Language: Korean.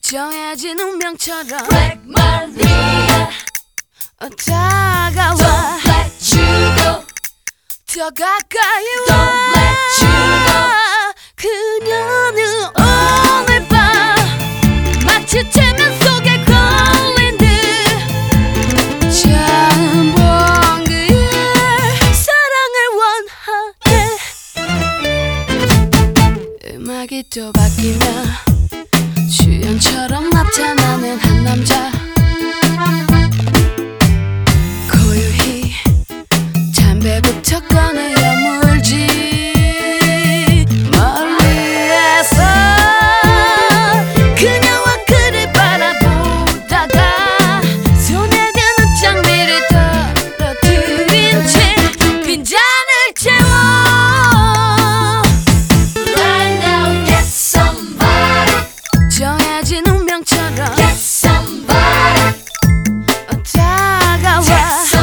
정해진 운명처럼 Black Maria, 다가와 don't let you go, 더 가까이 don't let you go. 그녀는 오늘 밤 마치 최면 속에 걸린 듯 처음 본 그의 사랑을 원하네. 음악이 또 바뀌면 주연처럼 나타나는 한 남자, 고요히 담배부터 꺼내어 물지. 멀리에서 그녀와 그를 바라보다가 손에 드는 장미를 떨어뜨린 채 빈잔을 채워. Right now, get somebody, 정해진 운명처럼 get somebody, 다가와 get